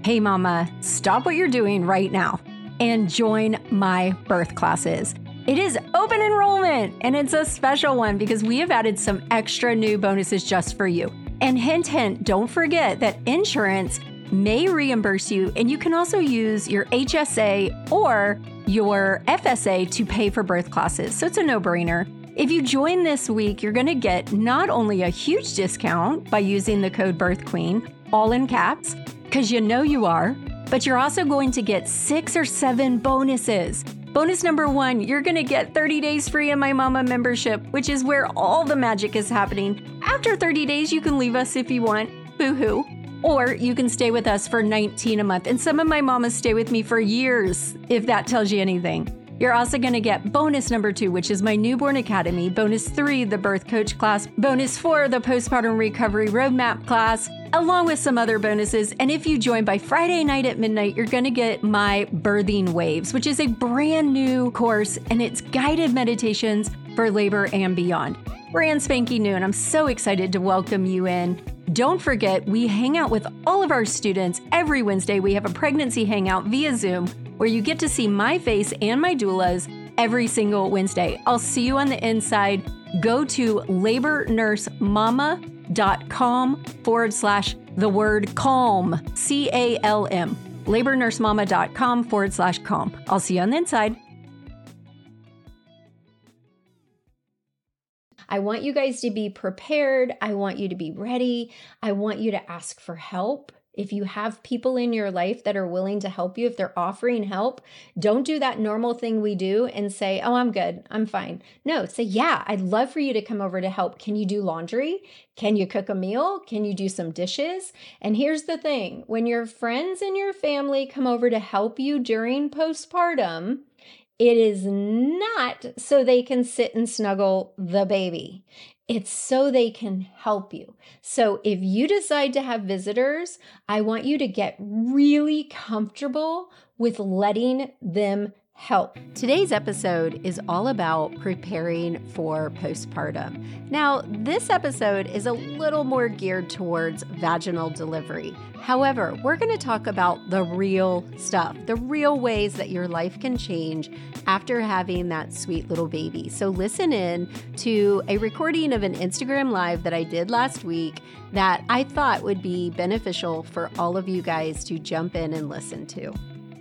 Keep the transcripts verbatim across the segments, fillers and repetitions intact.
Hey mama, stop what you're doing right now and join my birth classes. It is open enrollment and it's a special one because we have added some extra new bonuses just for you. And hint, hint, don't forget that insurance may reimburse you, and you can also use your H S A or your F S A to pay for birth classes. So it's a no-brainer. If you join this week, you're going to get not only a huge discount by using the code BirthQueen, all in caps, because you know you are, but you're also going to get six or seven bonuses. Bonus number one, you're going to get thirty days free in my mama membership, which is where all the magic is happening. After thirty days, you can leave us if you want. Boo-hoo. Or you can stay with us for nineteen dollars a month. And some of my mamas stay with me for years, if that tells you anything. You're also going to get bonus number two, which is my newborn academy. Bonus three, the birth coach class. Bonus four, the postpartum recovery roadmap class, along with some other bonuses. And if you join by Friday night at midnight, you're going to get my Birthing Waves, which is a brand new course, and it's guided meditations for labor and beyond. Brand spanking new, and I'm so excited to welcome you in. Don't forget, we hang out with all of our students every Wednesday. We have a pregnancy hangout via Zoom where you get to see my face and my doula's every single Wednesday. I'll see you on the inside. Go to labornursemama.com forward slash the word calm, C A L M, labornursemama.com forward slash calm. I'll see you on the inside. I want you guys to be prepared. I want you to be ready. I want you to ask for help. If you have people in your life that are willing to help you, if they're offering help, don't do that normal thing we do and say, oh, I'm good, I'm fine. No, say, yeah, I'd love for you to come over to help. Can you do laundry? Can you cook a meal? Can you do some dishes? And here's the thing, when your friends and your family come over to help you during postpartum, it is not so they can sit and snuggle the baby. It's so they can help you. So if you decide to have visitors, I want you to get really comfortable with letting them help. Today's episode is all about preparing for postpartum. Now, this episode is a little more geared towards vaginal delivery. However, we're going to talk about the real stuff, the real ways that your life can change after having that sweet little baby. So listen in to a recording of an Instagram Live that I did last week that I thought would be beneficial for all of you guys to jump in and listen to.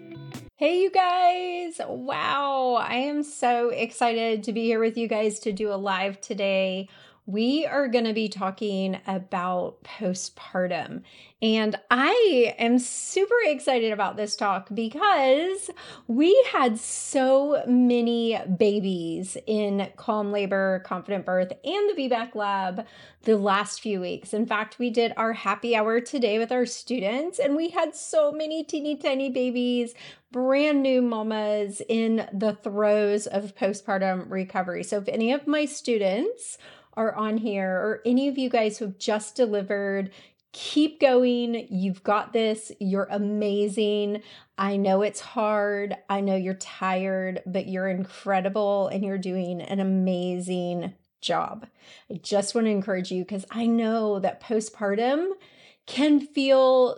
Hey, you guys. Wow. I am so excited to be here with you guys to do a live today. We are going to be talking about postpartum. And I am super excited about this talk because we had so many babies in Calm Labor, Confident Birth, and the V BAC Lab the last few weeks. In fact, we did our happy hour today with our students, and we had so many teeny tiny babies, brand new mamas in the throes of postpartum recovery. So if any of my students are on here, or any of you guys who have just delivered, keep going. You've got this. You're amazing. I know it's hard. I know you're tired, but you're incredible and you're doing an amazing job. I just want to encourage you because I know that postpartum can feel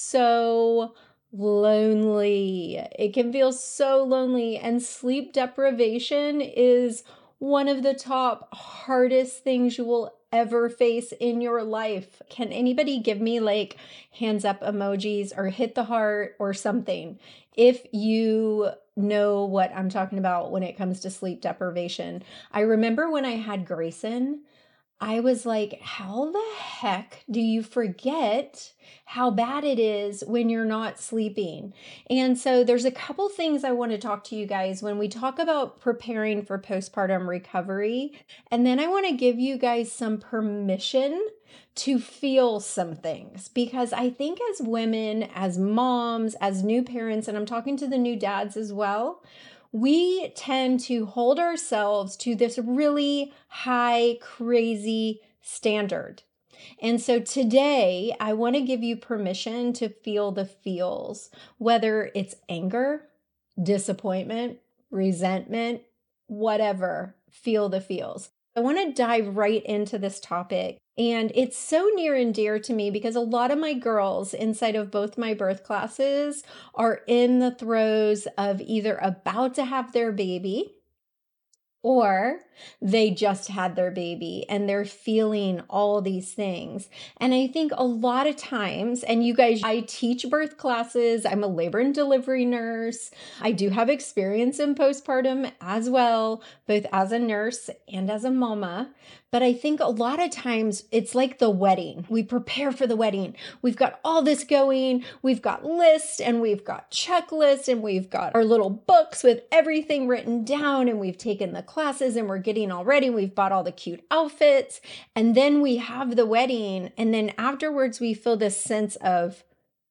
so lonely. It can feel so lonely, and sleep deprivation is one of the top hardest things you will ever face in your life. Can anybody give me like hands up emojis or hit the heart or something if you know what I'm talking about when it comes to sleep deprivation? I remember when I had Grayson, I was like, how the heck do you forget how bad it is when you're not sleeping? And so there's a couple things I want to talk to you guys when we talk about preparing for postpartum recovery. And then I want to give you guys some permission to feel some things, because I think as women, as moms, as new parents, and I'm talking to the new dads as well, we tend to hold ourselves to this really high, crazy standard. And so today, I want to give you permission to feel the feels, whether it's anger, disappointment, resentment, whatever, feel the feels. I want to dive right into this topic And it's so near and dear to me because a lot of my girls inside of both my birth classes are in the throes of either about to have their baby, or they just had their baby and they're feeling all these things. And I think a lot of times, and you guys, I teach birth classes, I'm a labor and delivery nurse. I do have experience in postpartum as well, both as a nurse and as a mama. But I think a lot of times it's like the wedding. We prepare for the wedding. We've got all this going. We've got lists and we've got checklists and we've got our little books with everything written down, and we've taken the classes and we're getting all ready. We've bought all the cute outfits, and then we have the wedding. And then afterwards we feel this sense of,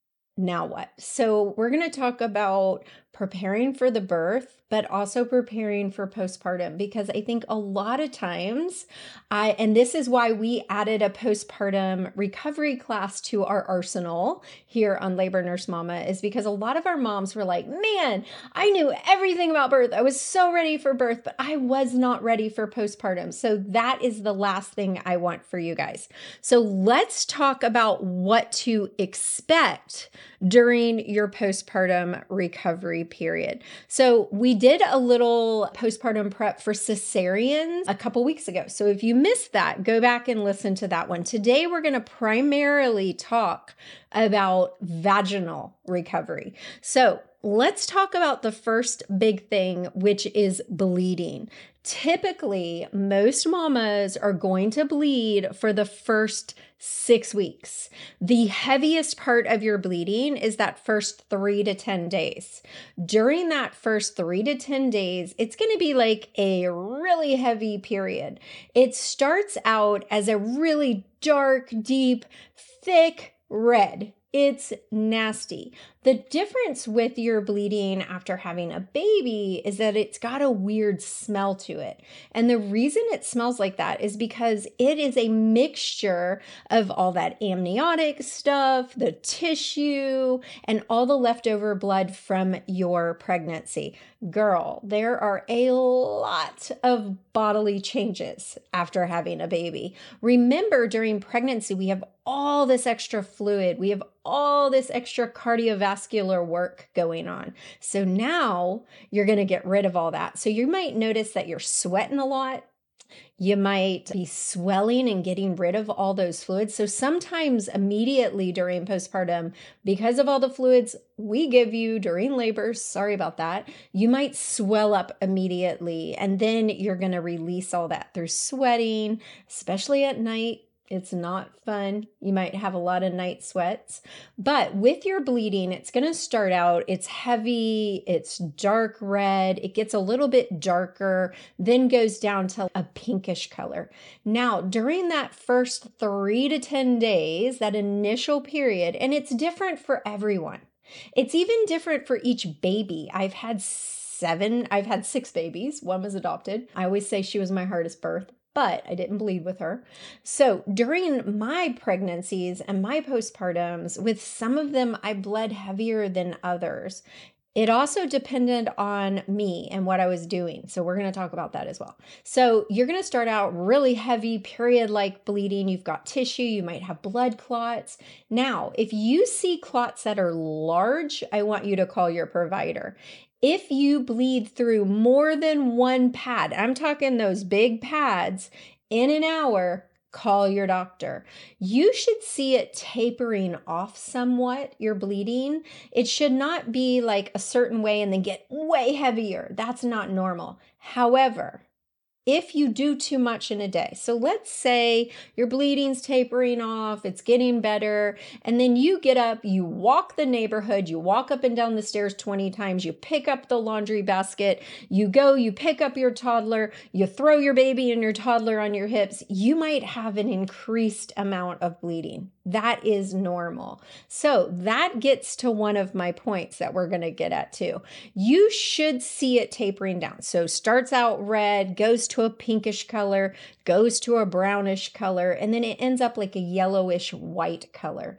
now what? So we're going to talk about preparing for the birth, but also preparing for postpartum, because I think a lot of times I, and this is why we added a postpartum recovery class to our arsenal here on Labor Nurse Mama, is because a lot of our moms were like, man, I knew everything about birth. I was so ready for birth, but I was not ready for postpartum. So that is the last thing I want for you guys. So let's talk about what to expect during your postpartum recovery period. So we did a little postpartum prep for cesareans a couple weeks ago. So if you missed that, go back and listen to that one. Today, we're going to primarily talk about vaginal recovery. So let's talk about the first big thing, which is bleeding. Typically, most mamas are going to bleed for the first six weeks. The heaviest part of your bleeding is that first three to ten days. During that first three to ten days, it's going to be like a really heavy period. It starts out as a really dark, deep, thick red. It's nasty. The difference with your bleeding after having a baby is that it's got a weird smell to it. And the reason it smells like that is because it is a mixture of all that amniotic stuff, the tissue, and all the leftover blood from your pregnancy. Girl, there are a lot of bodily changes after having a baby. Remember, during pregnancy, we have all this extra fluid. We have all this extra cardiovascular work going on. So now you're going to get rid of all that. So you might notice that you're sweating a lot. You might be swelling and getting rid of all those fluids. So sometimes immediately during postpartum, because of all the fluids we give you during labor, sorry about that, you might swell up immediately. And then you're going to release all that through sweating, especially at night. It's not fun. You might have a lot of night sweats, but with your bleeding, it's going to start out, it's heavy, it's dark red, it gets a little bit darker, then goes down to a pinkish color. Now, during that first three to ten days, that initial period, and it's different for everyone. It's even different for each baby. I've had seven, I've had six babies. One was adopted. I always say she was my hardest birth, but I didn't bleed with her. So during my pregnancies and my postpartums, with some of them, I bled heavier than others. It also depended on me and what I was doing. So we're going to talk about that as well. So you're going to start out really heavy, period-like bleeding. You've got tissue. You might have blood clots. Now, if you see clots that are large, I want you to call your provider. If you bleed through more than one pad, I'm talking those big pads, in an hour, call your doctor. You should see it tapering off somewhat, your bleeding. It should not be like a certain way and then get way heavier. That's not normal. However, if you do too much in a day, so let's say your bleeding's tapering off, it's getting better, and then you get up, you walk the neighborhood, you walk up and down the stairs twenty times, you pick up the laundry basket, you go, you pick up your toddler, you throw your baby and your toddler on your hips, you might have an increased amount of bleeding. That is normal. So that gets to one of my points that we're going to get at too. You should see it tapering down. So starts out red, goes to a pinkish color, goes to a brownish color, and then it ends up like a yellowish white color.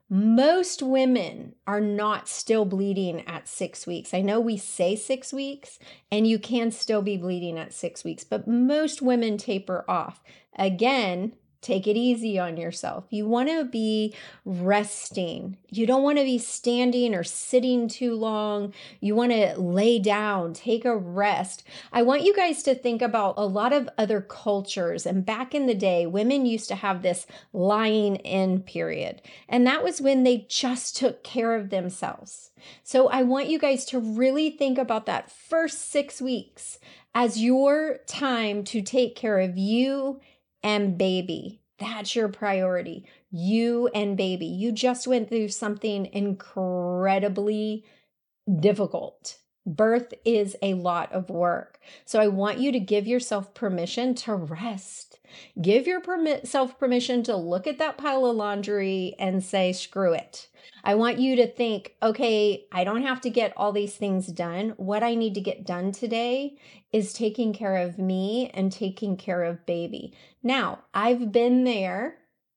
Most women are not still bleeding at six weeks. I know we say six weeks and you can still be bleeding at six weeks, but most women taper off. Again, Take it easy on yourself. You want to be resting. You don't want to be standing or sitting too long. You want to lay down, take a rest. I want you guys to think about a lot of other cultures. And back in the day, women used to have this lying in period. And that was when they just took care of themselves. So I want you guys to really think about that first six weeks as your time to take care of you and baby. That's your priority. You and baby. You just went through something incredibly difficult. Birth is a lot of work. So I want you to give yourself permission to rest. Give yourself permission to look at that pile of laundry and say, screw it. I want you to think, okay, I don't have to get all these things done. What I need to get done today is taking care of me and taking care of baby. Now, I've been there.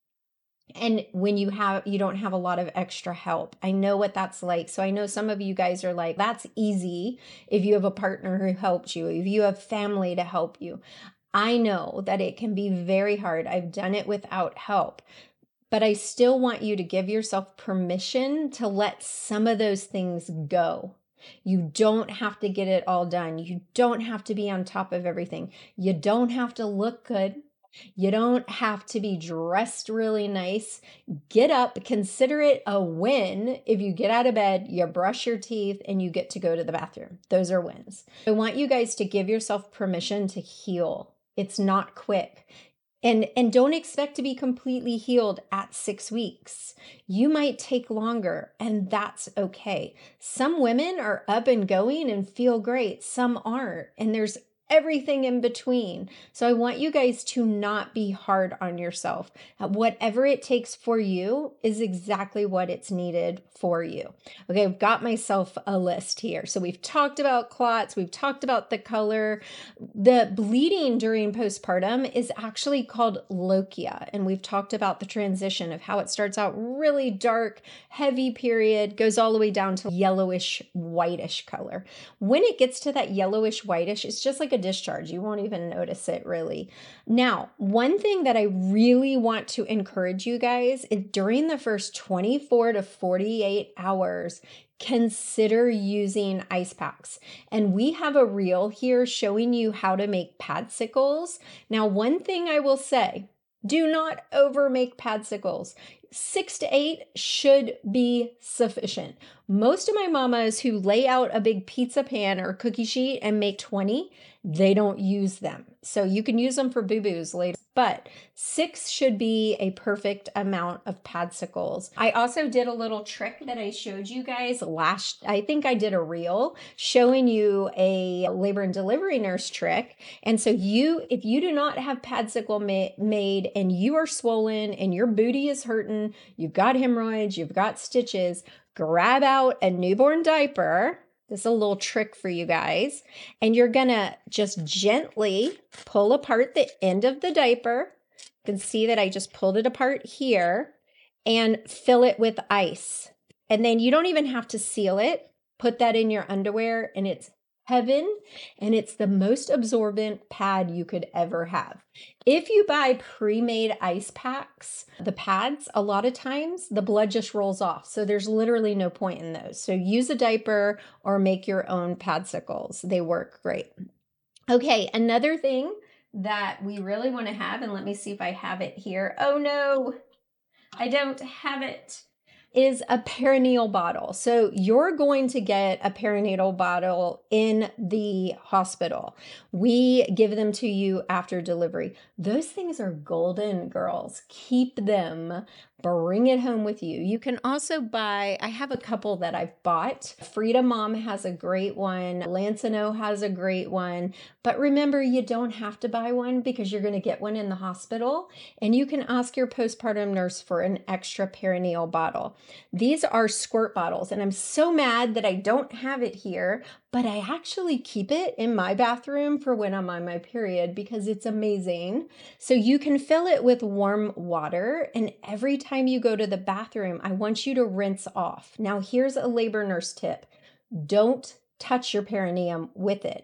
And when you have, you don't have a lot of extra help. I know what that's like. So I know some of you guys are like, that's easy if you have a partner who helps you, if you have family to help you. I know that it can be very hard. I've done it without help. But I still want you to give yourself permission to let some of those things go. You don't have to get it all done. You don't have to be on top of everything. You don't have to look good. You don't have to be dressed really nice. Get up, consider it a win if you get out of bed, you brush your teeth, and you get to go to the bathroom. Those are wins. I want you guys to give yourself permission to heal. It's not quick. And, and don't expect to be completely healed at six weeks. You might take longer, and that's okay. Some women are up and going and feel great. Some aren't. And there's everything in between. So I want you guys to not be hard on yourself. Whatever it takes for you is exactly what it's needed for you. Okay, I've got myself a list here. So we've talked about clots. We've talked about the color. The bleeding during postpartum is actually called lochia. And we've talked about the transition of how it starts out really dark, heavy period, goes all the way down to yellowish, whitish color. When it gets to that yellowish, whitish, it's just like a discharge. You won't even notice it really. Now, one thing that I really want to encourage you guys is during the first twenty-four to forty-eight hours, consider using ice packs. And we have a reel here showing you how to make padsicles. Now, one thing I will say, do not over make padsicles. Six to eight should be sufficient. Most of my mamas who lay out a big pizza pan or cookie sheet and make twenty, they don't use them. So you can use them for boo-boos later, but six should be a perfect amount of padsicles. I also did a little trick that I showed you guys last, I think I did a reel showing you a labor and delivery nurse trick. And so you, if you do not have padsicle ma- made and you are swollen and your booty is hurting, you've got hemorrhoids, you've got stitches, grab out a newborn diaper. This is a little trick for you guys. And you're going to just gently pull apart the end of the diaper. You can see that I just pulled it apart here and fill it with ice. And then you don't even have to seal it. Put that in your underwear and it's heaven. And it's the most absorbent pad you could ever have. If you buy pre-made ice packs, the pads, a lot of times the blood just rolls off. So there's literally no point in those. So use a diaper or make your own padsicles. They work great. Okay, another thing that we really want to have, and let me see if I have it here. Oh no, I don't have it. Is a perinatal bottle. So you're going to get a perinatal bottle in the hospital. We give them to you after delivery. Those things are golden, girls. Keep them. Bring it home with you. You can also buy, I have a couple that I've bought. Frida Mom has a great one. Lancino has a great one. But remember, you don't have to buy one because you're going to get one in the hospital. And you can ask your postpartum nurse for an extra perinatal bottle. These are squirt bottles. And I'm so mad that I don't have it here, but I actually keep it in my bathroom for when I'm on my period because it's amazing. So you can fill it with warm water. And every time you go to the bathroom, I want you to rinse off. Now, here's a labor nurse tip. Don't touch your perineum with it.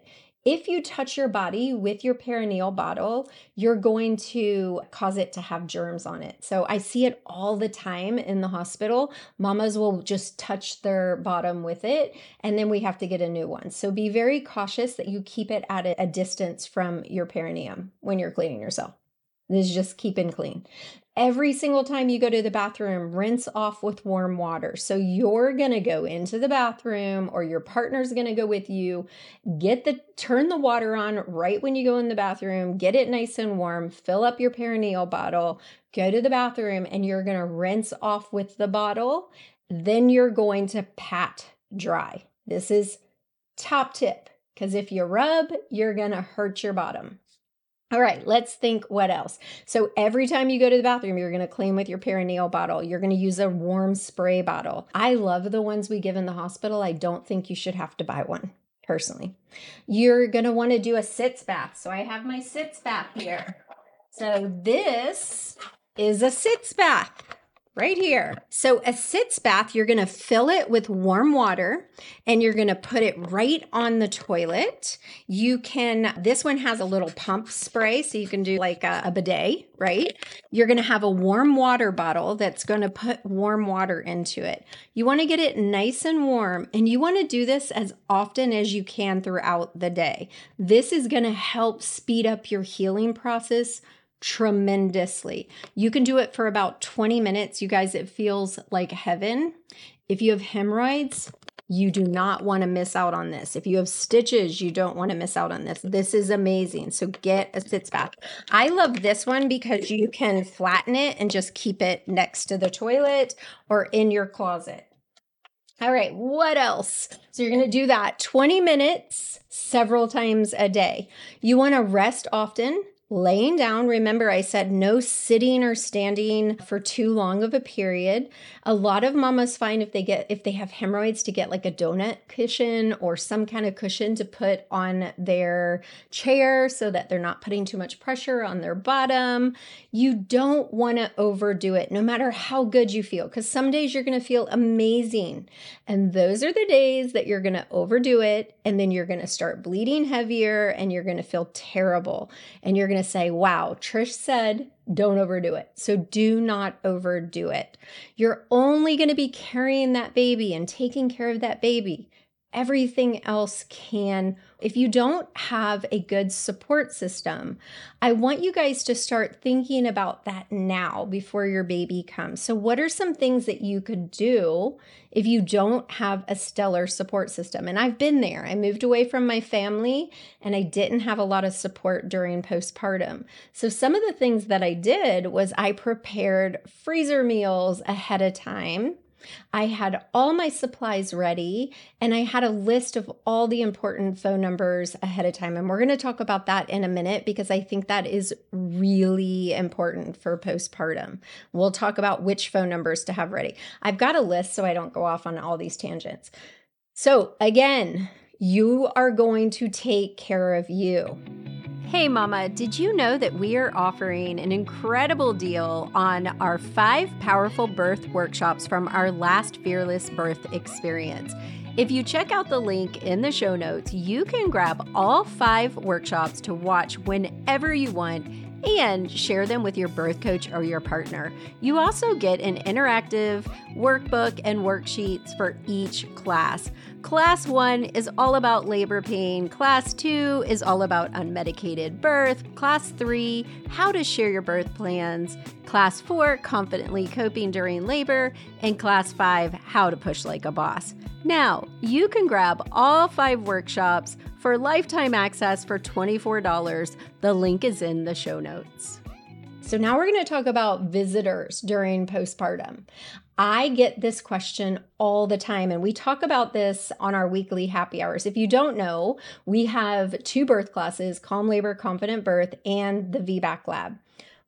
If you touch your body with your perineal bottle, you're going to cause it to have germs on it. So I see it all the time in the hospital. Mamas will just touch their bottom with it, and then we have to get a new one. So be very cautious that you keep it at a distance from your perineum when you're cleaning yourself. This is just keeping clean. Every single time you go to the bathroom, rinse off with warm water. So you're going to go into the bathroom, or your partner's going to go with you, get the, turn the water on right when you go in the bathroom, get it nice and warm, fill up your perineal bottle, go to the bathroom, and you're going to rinse off with the bottle. Then you're going to pat dry. This is top tip, because if you rub, you're going to hurt your bottom. All right, let's think what else. So every time you go to the bathroom, you're going to clean with your perineal bottle. You're going to use a warm spray bottle. I love the ones we give in the hospital. I don't think you should have to buy one, personally. You're going to want to do a sitz bath. So I have my sitz bath here. So this is a sitz bath. Right here. So a sitz bath, you're going to fill it with warm water and you're going to put it right on the toilet. You can, this one has a little pump spray, so you can do like a, a bidet, right? You're going to have a warm water bottle that's going to put warm water into it. You want to get it nice and warm, and you want to do this as often as you can throughout the day. This is going to help speed up your healing process tremendously. You can do it for about twenty minutes. You guys, it feels like heaven. If you have hemorrhoids, you do not want to miss out on this. If you have stitches, you don't want to miss out on this. This is amazing. So get a sitz bath. I love this one because you can flatten it and just keep it next to the toilet or in your closet. All right, what else? So you're going to do that twenty minutes several times a day. You want to rest often. Laying down, remember I said no sitting or standing for too long of a period. A lot of mamas find if they get, if they have hemorrhoids, to get like a donut cushion or some kind of cushion to put on their chair so that they're not putting too much pressure on their bottom. You don't want to overdo it no matter how good you feel, because some days you're going to feel amazing. And those are the days that you're going to overdo it, and then you're going to start bleeding heavier and you're going to feel terrible. And you're going to say, wow, Trish said, don't overdo it. So do not overdo it. You're only going to be carrying that baby and taking care of that baby. Everything else can. If you don't have a good support system, I want you guys to start thinking about that now before your baby comes. So what are some things that you could do if you don't have a stellar support system? And I've been there. I moved away from my family and I didn't have a lot of support during postpartum. So some of the things that I did was I prepared freezer meals ahead of time. I had all my supplies ready, and I had a list of all the important phone numbers ahead of time. And we're going to talk about that in a minute because I think that is really important for postpartum. We'll talk about which phone numbers to have ready. I've got a list so I don't go off on all these tangents. So again, you are going to take care of you. Hey mama, did you know that we are offering an incredible deal on our five powerful birth workshops from our last Fearless Birth experience? If you check out the link in the show notes, you can grab all five workshops to watch whenever you want and share them with your birth coach or your partner. You also get an interactive workbook and worksheets for each class. Class one is all about labor pain. Class two is all about unmedicated birth. Class three, how to share your birth plans. Class four, confidently coping during labor. And class five, how to push like a boss. Now, you can grab all five workshops for lifetime access for twenty-four dollars. The link is in the show notes. So now we're going to talk about visitors during postpartum. I get this question all the time, and we talk about this on our weekly happy hours. If you don't know, we have two birth classes, Calm Labor, Confident Birth, and the V BAC Lab.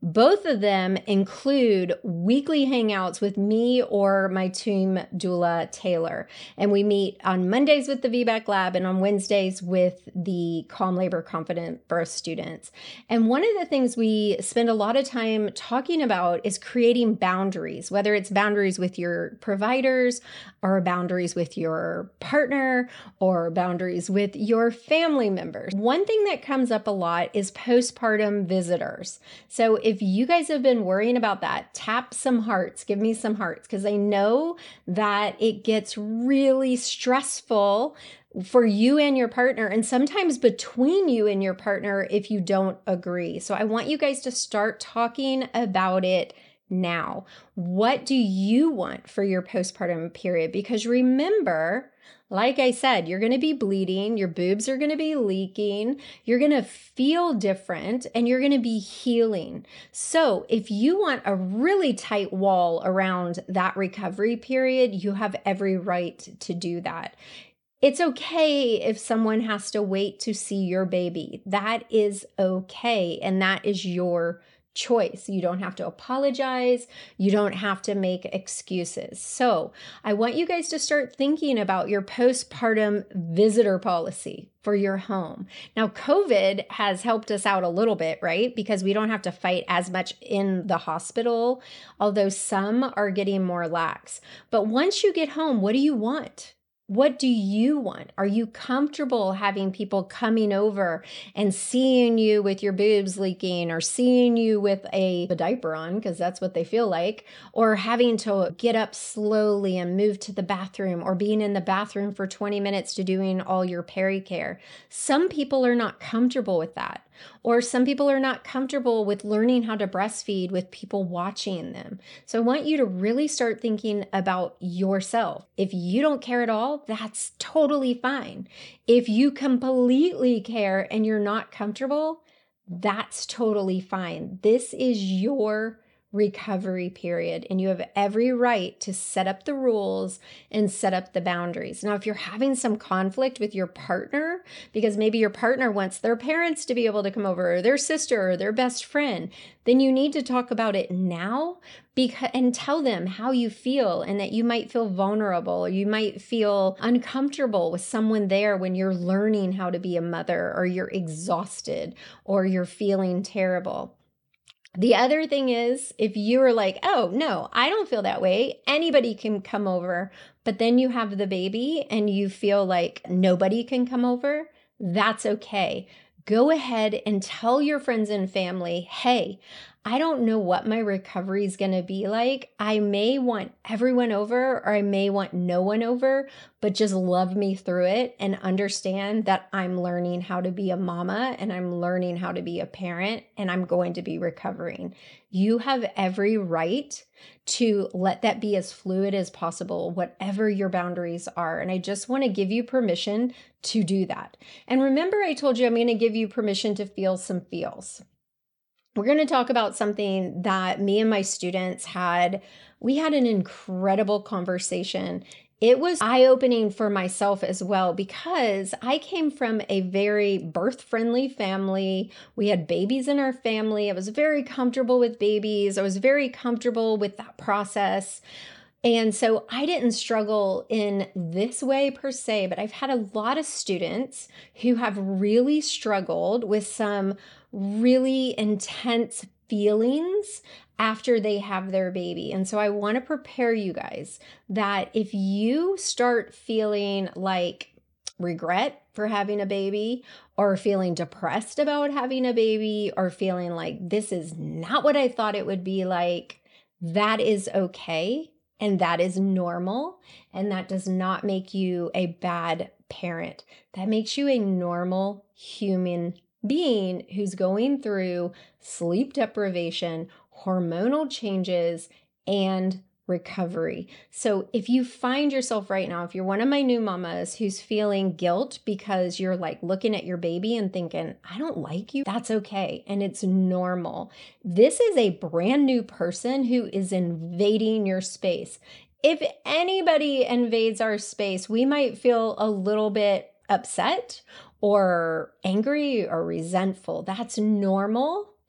Both of them include weekly hangouts with me or my team doula, Taylor. And we meet on Mondays with the V BAC Lab and on Wednesdays with the Calm Labor Confident Birth students. And one of the things we spend a lot of time talking about is creating boundaries, whether it's boundaries with your providers or boundaries with your partner or boundaries with your family members. One thing that comes up a lot is postpartum visitors. So if you guys have been worrying about that, tap some hearts, give me some hearts, because I know that it gets really stressful for you and your partner, and sometimes between you and your partner if you don't agree. So I want you guys to start talking about it now. What do you want for your postpartum period? Because remember, like I said, you're going to be bleeding, your boobs are going to be leaking, you're going to feel different, and you're going to be healing. So if you want a really tight wall around that recovery period, you have every right to do that. It's okay if someone has to wait to see your baby. That is okay, and that is your choice. You don't have to apologize. You don't have to make excuses. So I want you guys to start thinking about your postpartum visitor policy for your home. Now, COVID has helped us out a little bit, right? Because we don't have to fight as much in the hospital, although some are getting more lax. But once you get home, what do you want? What do you want? Are you comfortable having people coming over and seeing you with your boobs leaking or seeing you with a, a diaper on, because that's what they feel like, or having to get up slowly and move to the bathroom, or being in the bathroom for twenty minutes to doing all your pericare? Some people are not comfortable with that. Or some people are not comfortable with learning how to breastfeed with people watching them. So I want you to really start thinking about yourself. If you don't care at all, that's totally fine. If you completely care and you're not comfortable, that's totally fine. This is your recovery period, and you have every right to set up the rules and set up the boundaries. Now, if you're having some conflict with your partner, because maybe your partner wants their parents to be able to come over, or their sister, or their best friend, then you need to talk about it now because, and tell them how you feel, and that you might feel vulnerable, or you might feel uncomfortable with someone there when you're learning how to be a mother, or you're exhausted, or you're feeling terrible. The other thing is, if you are like, oh, no, I don't feel that way, anybody can come over, but then you have the baby and you feel like nobody can come over, that's okay. Go ahead and tell your friends and family, hey, I don't know what my recovery is going to be like. I may want everyone over, or I may want no one over, but just love me through it and understand that I'm learning how to be a mama and I'm learning how to be a parent, and I'm going to be recovering. You have every right to let that be as fluid as possible, whatever your boundaries are. And I just want to give you permission to do that. And remember, I told you I'm going to give you permission to feel some feels. We're going to talk about something that me and my students had. We had an incredible conversation. It was eye-opening for myself as well, because I came from a very birth-friendly family. We had babies in our family. I was very comfortable with babies. I was very comfortable with that process. And so I didn't struggle in this way per se, but I've had a lot of students who have really struggled with some really intense feelings after they have their baby. And so I want to prepare you guys that if you start feeling like regret for having a baby, or feeling depressed about having a baby, or feeling like this is not what I thought it would be like, that is okay. And that is normal. And that does not make you a bad parent. That makes you a normal human being who's going through sleep deprivation, hormonal changes, and recovery. So if you find yourself right now, if you're one of my new mamas who's feeling guilt because you're like looking at your baby and thinking, I don't like you, that's okay. And it's normal. This is a brand new person who is invading your space. If anybody invades our space, we might feel a little bit upset or angry or resentful. That's normal.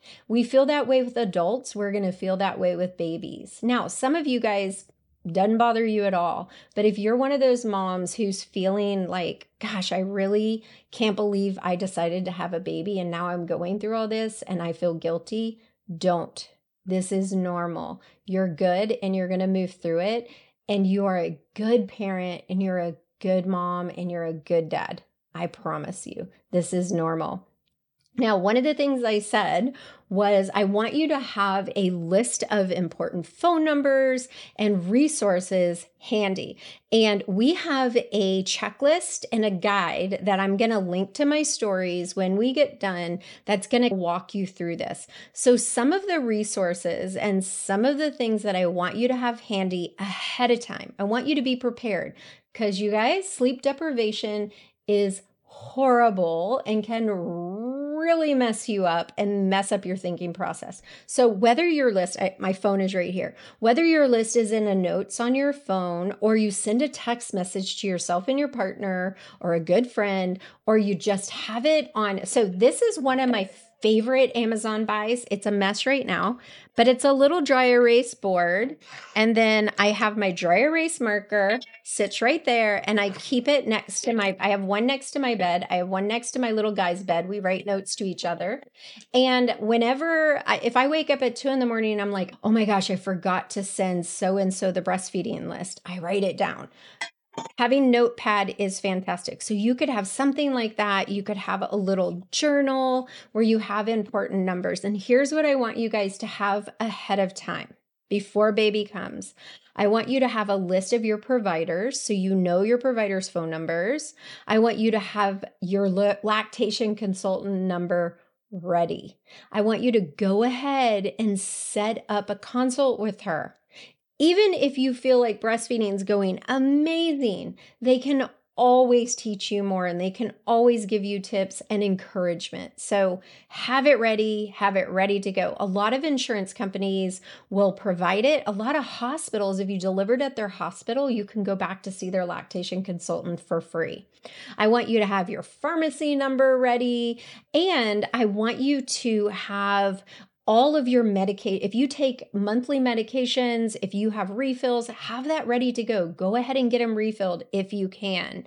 We feel that way with adults. We're going to feel that way with babies. Now, some of you guys, doesn't bother you at all. But if you're one of those moms who's feeling like, gosh, I really can't believe I decided to have a baby and now I'm going through all this and I feel guilty, don't. This is normal. You're good and you're going to move through it. And you are a good parent and you're a good mom and you're a good dad. I promise you, this is normal. Now, one of the things I said was I want you to have a list of important phone numbers and resources handy. And we have a checklist and a guide that I'm going to link to my stories when we get done that's going to walk you through this. So some of the resources and some of the things that I want you to have handy ahead of time, I want you to be prepared because you guys, sleep deprivation is horrible and can really mess you up and mess up your thinking process. So whether your list, I, my phone is right here, whether your list is in a notes on your phone or you send a text message to yourself and your partner or a good friend, or you just have it on. So this is one of my favorite Amazon buys. It's a mess right now, but it's a little dry erase board. And then I have my dry erase marker sits right there and I keep it next to my, I have one next to my bed. I have one next to my little guy's bed. We write notes to each other. And whenever, I, if I wake up at two in the morning and I'm like, oh my gosh, I forgot to send so-and-so the breastfeeding list, I write it down. Having Notepad is fantastic. So you could have something like that. You could have a little journal where you have important numbers. And here's what I want you guys to have ahead of time before baby comes. I want you to have a list of your providers so you know your provider's phone numbers. I want you to have your lactation consultant number ready. I want you to go ahead and set up a consult with her. Even if you feel like breastfeeding is going amazing, they can always teach you more and they can always give you tips and encouragement. So have it ready, have it ready to go. A lot of insurance companies will provide it. A lot of hospitals, if you delivered at their hospital, you can go back to see their lactation consultant for free. I want you to have your pharmacy number ready, and I want you to have all of your Medicaid. If you take monthly medications, if you have refills, have that ready to go. Go ahead and get them refilled if you can.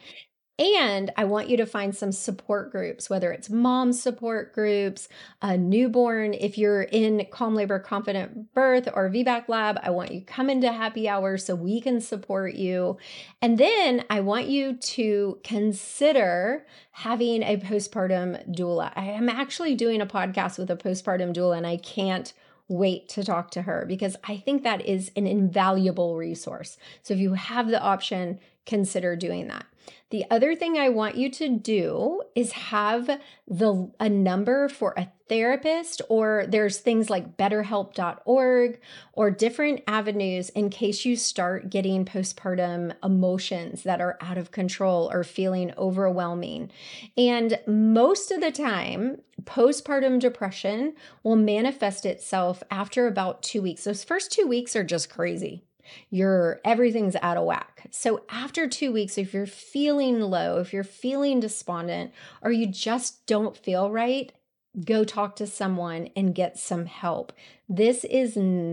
And I want you to find some support groups, whether it's mom support groups, a newborn. If you're in Calm Labor Confident Birth or V BAC Lab, I want you to come into happy hour so we can support you. And then I want you to consider having a postpartum doula. I am actually doing a podcast with a postpartum doula, and I can't wait to talk to her because I think that is an invaluable resource. So if you have the option, consider doing that. The other thing I want you to do is have the a number for a therapist, or there's things like better help dot org or different avenues in case you start getting postpartum emotions that are out of control or feeling overwhelming. And most of the time, postpartum depression will manifest itself after about two weeks. Those first two weeks are just crazy. You're everything's out of whack. So after two weeks, if you're feeling low, if you're feeling despondent, or you just don't feel right, go talk to someone and get some help. This is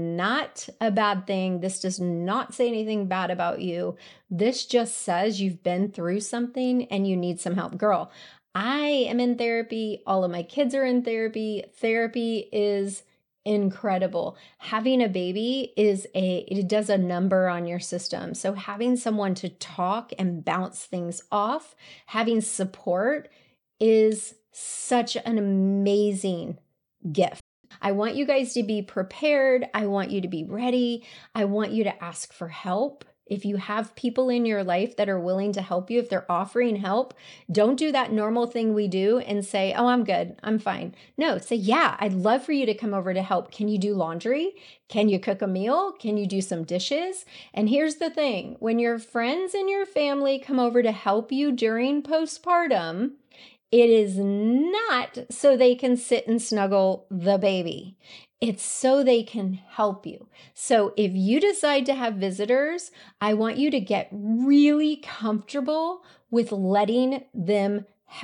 not a bad thing. This does not say anything bad about you. This just says you've been through something and you need some help. Girl, I am in therapy. All of my kids are in therapy. Therapy is incredible. Having a baby is a, it does a number on your system. So having someone to talk and bounce things off, having support is such an amazing gift. I want you guys to be prepared. I want you to be ready. I want you to ask for help. If you have people in your life that are willing to help you, if they're offering help, don't do that normal thing we do and say, oh, I'm good, I'm fine. No, say, yeah, I'd love for you to come over to help. Can you do laundry? Can you cook a meal? Can you do some dishes? And here's the thing, when your friends and your family come over to help you during postpartum, it is not so they can sit and snuggle the baby. It's so they can help you. So if you decide to have visitors, I want you to get really comfortable with letting them help.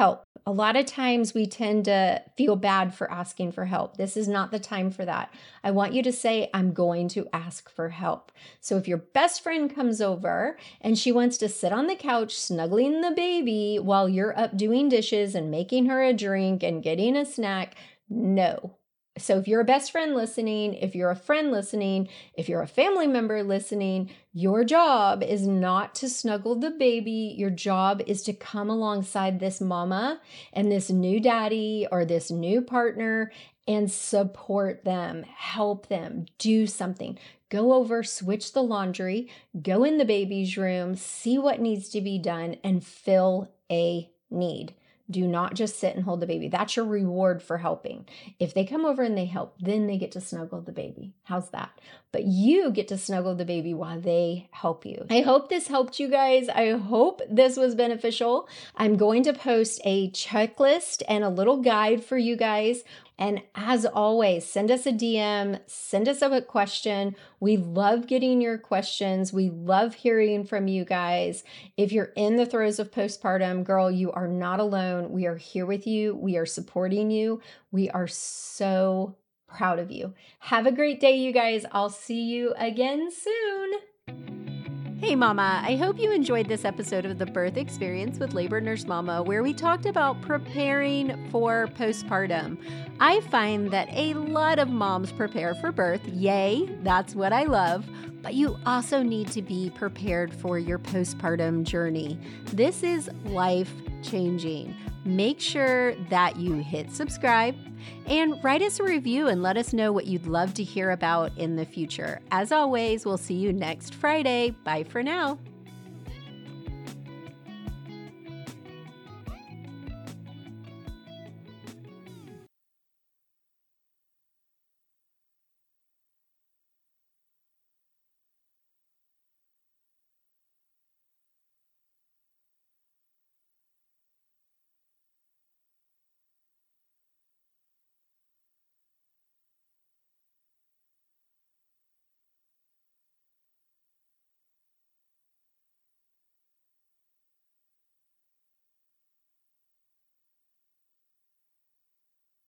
A lot of times we tend to feel bad for asking for help. This is not the time for that. I want you to say, I'm going to ask for help. So if your best friend comes over and she wants to sit on the couch snuggling the baby while you're up doing dishes and making her a drink and getting a snack, no. So if you're a best friend listening, if you're a friend listening, if you're a family member listening, your job is not to snuggle the baby. Your job is to come alongside this mama and this new daddy or this new partner and support them, help them, do something. Go over, switch the laundry, go in the baby's room, see what needs to be done, and fill a need. Do not just sit and hold the baby. That's your reward for helping. If they come over and they help, then they get to snuggle the baby. How's that? But you get to snuggle the baby while they help you. I hope this helped you guys. I hope this was beneficial. I'm going to post a checklist and a little guide for you guys. And as always, send us a D M, send us a question. We love getting your questions. We love hearing from you guys. If you're in the throes of postpartum, girl, you are not alone. We are here with you. We are supporting you. We are so proud of you. Have a great day, you guys. I'll see you again soon. Hey Mama, I hope you enjoyed this episode of The Birth Experience with Labor Nurse Mama, where we talked about preparing for postpartum. I find that a lot of moms prepare for birth. Yay, that's what I love. But you also need to be prepared for your postpartum journey. This is life-changing. Make sure that you hit subscribe and write us a review and let us know what you'd love to hear about in the future. As always, we'll see you next Friday. Bye for now.